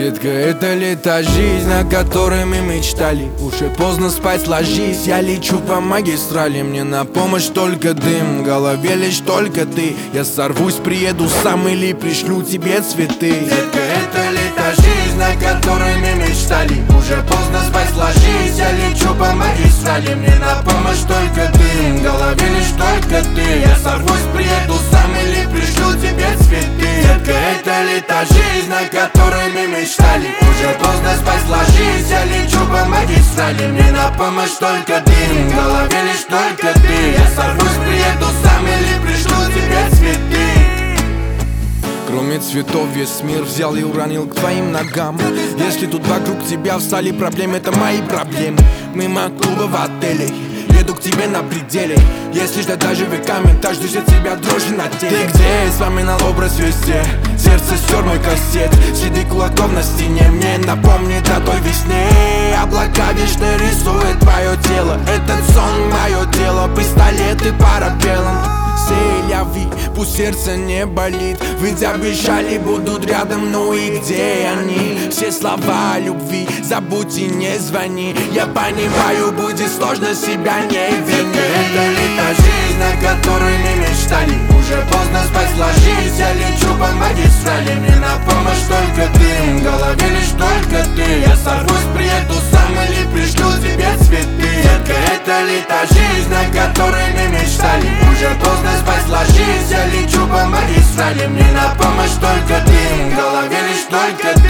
Детка, это ли та жизнь, о которой мы мечтали? Уже поздно спать, ложись, я лечу по магистрали. Мне на помощь только дым, в голове лишь только ты. Я сорвусь, приеду сам или пришлю тебе цветы. Детка, это ли та жизнь, о которой мы мечтали? Уже поздно спать, ложись, я лечу по магистрали. Мне на помощь только дым, в голове лишь только ты. Я сорвусь, приеду сам или пришлю тебе цветы. Детка, это ли та жизнь, о которой мы мечтали? Уже поздно спать, ложись, я лечу по магистрали. Мне на помощь только дым, в голове лишь только ты. Я сорвусь, приеду сам или пришлю тебе цветы. Кроме цветов весь мир взял и уронил к твоим ногам. Если тут вокруг тебя встали проблемы, это мои проблемы. Мимо клуба в отеле, еду к тебе на пределе. Если ждать даже веками, так ждешь от тебя дрожи на теле. Ты где? Вспоминал образ везде. Сердце стер мой кассет. Следы кулаков на стене мне напомнит о той весне. Облака вечно рисует твое тело. Этот сон мое дело. Пистолеты парабеллум. Селяви, пусть сердце не болит. Ведь обещали, будут рядом, ну и где они? Все слова любви забудь и не звони. Я понимаю, будет сложно, себя не вини. Это ли та жизнь, о которой мы мечтали? Уже поздно спать, ложись, я лечу по магистрали. Мне на помощь только дым, в голове лишь только ты. Я сорвусь, приеду сам или пришлю тебе цветы. Детка, это ли та жизнь, о которой мы мечтали? Уже поздно спать, ложись, я лечу по магистрали. Мне на помощь только дым, в голове лишь только ты.